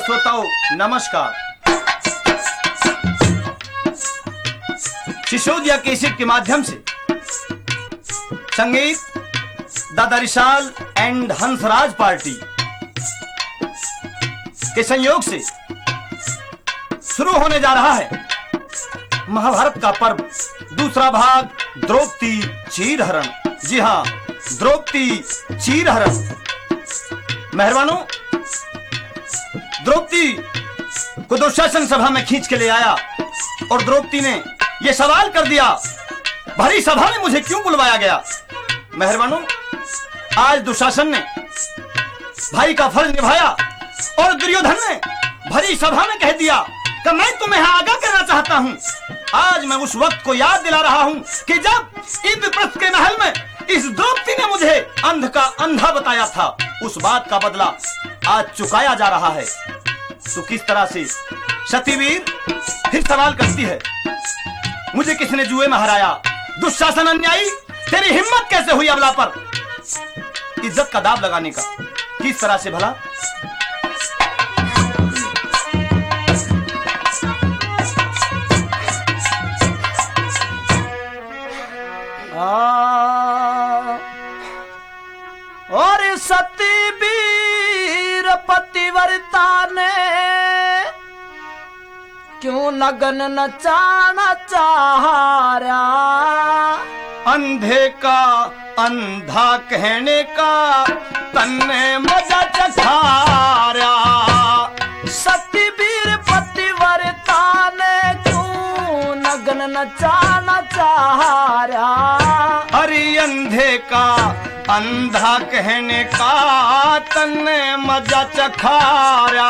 श्रोताओं नमस्कार। शिशोदिया कैसेट के माध्यम से संगीत दादा रिशाल एंड हंसराज पार्टी के संयोग से शुरू होने जा रहा है महाभारत का पर्व, दूसरा भाग द्रौपदी चीरहरण। जी हाँ, द्रौपदी चीरहरण। मेहरबानों, द्रौपदी को दुशासन सभा में खींच के ले आया और द्रौपदी ने यह सवाल कर दिया, भरी सभा में मुझे क्यों बुलवाया गया। मेहरबानों, आज दुशासन ने भाई का फर्ज निभाया और दुर्योधन ने भरी सभा में कह दिया कि मैं तुम्हें आगाह करना चाहता हूं। आज मैं उस वक्त को याद दिला रहा हूं कि जब इंद्रप्रस्थ के महल में इस द्रौपदी ने मुझे अंध का अंधा बताया था, उस बात का बदला आज चुकाया जा रहा है। तो किस तरह से सतीवीर फिर सवाल करती है, मुझे किसने जुए में हराया। दुशासन अन्यायी, तेरी हिम्मत कैसे हुई अबला पर इज्जत का दाव लगाने का। किस तरह से भला। और सतीवीर पतिव्रता ने क्यों नगन नचाना चाहा, अंधे का अंधा कहने का तन्ने मजा चखारा। सतीवीर पतिव्रता ने क्यों नगन नचाना चाहा, अरे अंधे का अंधा कहने का तन्ने मजा चखारा।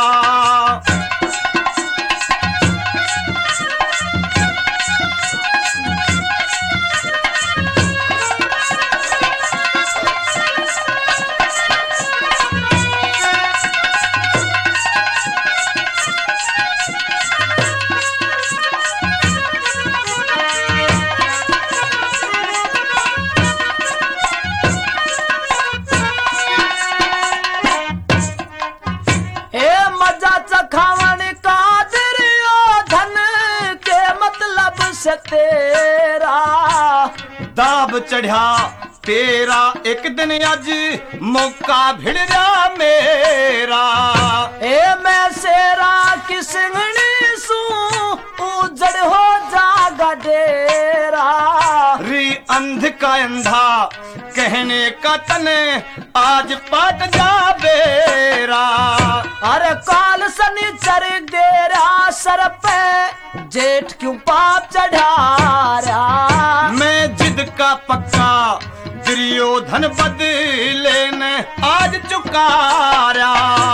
तेरा दाब चढ़ा तेरा एक दिन आज मौका भिड़ जा मेरा। ए मैं शेरा की सिंगनी सू उजड़ हो जागा डेरा। री अंध का अंधा कहने का तने आज पाट जा बेरा। अरे काल शनिचर डेरा सर पे जेठ क्यों पाप चढ़ा रहा। मैं जिद का पक्का दुर्योधन बदले ने आज चुकारा।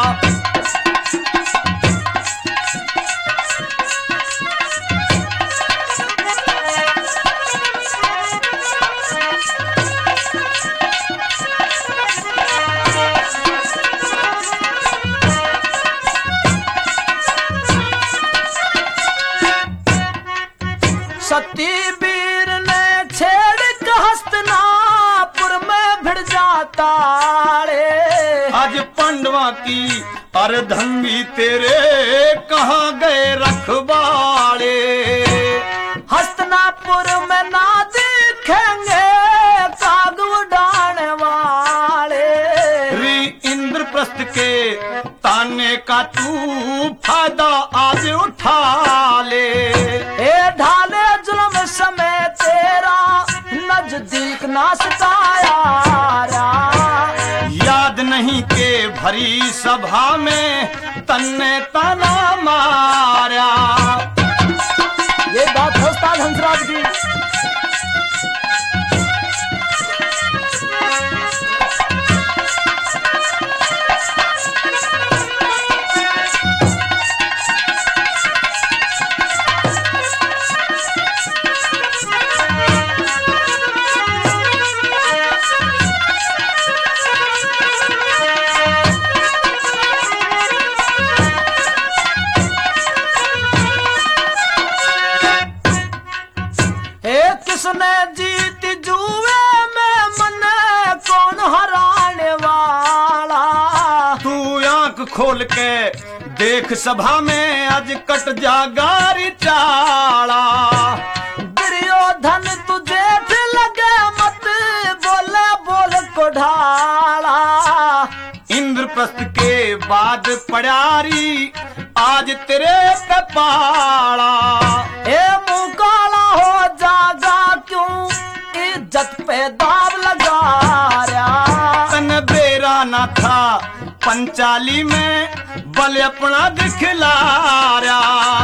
सतीवीर ने छेड़ हस्तनापुर में भिड़ जाता रे। आज पांडवा की अर्धंगी तेरे कहाँ गए रखवाड़े। हस्तनापुर में ना दिखेंगे काग उड़ाने वाले। री इंद्रप्रस्थ के ताने का तू फायदा आज उठा ले। ए ढाले जुल्म समय तेरा नजदीक ना सताया। याद नहीं के भरी सभा में तन्ने तना मारा। ये बात है उस्ताद हंसराज की। किसने जीत जुए में मन कौन हराने वाला। तू आंख खोल के देख सभा में आज कट जा गारी चाला। दुर्योधन तुझे लगे मत बोले बोल को ढाला। इंद्रप्रस्थ के बाद पड़ारी आज तेरे पे पाला। ए मुंह काला हो जागा क्यों इज्जत पे दाव लगा रहा। तन बेरा ना था पंचाली में बल अपना दिखला रहा।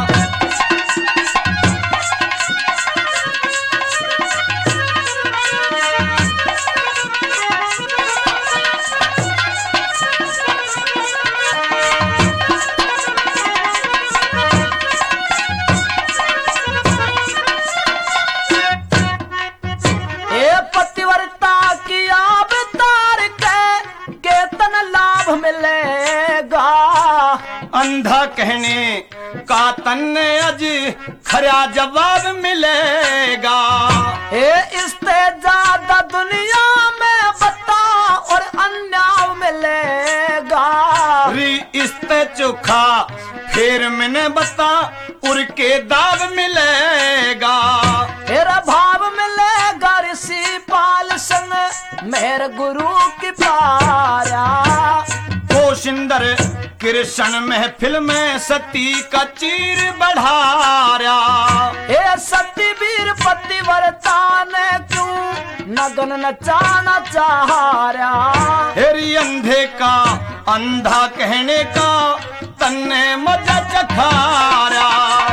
मिलेगा अंधा कहने का तन्ने अज खरा जवाब मिलेगा। ए इससे ज्यादा दुनिया में बता और अन्याय मिलेगा। री इससे चोखा फिर मैंने बता उर के दाव मिलेगा। तेरा भाव मिलेगा ऋषि पाल संग मेरे गुरु की पारा। सिंदर कृष्ण महफिल में सती का चीर बढ़ाया। ए सती वीर पतिव्रता ने क्यों नगन नचाना चाह रहा। हेरी अंधे का अंधा कहने का तन्ने मजा चखारा।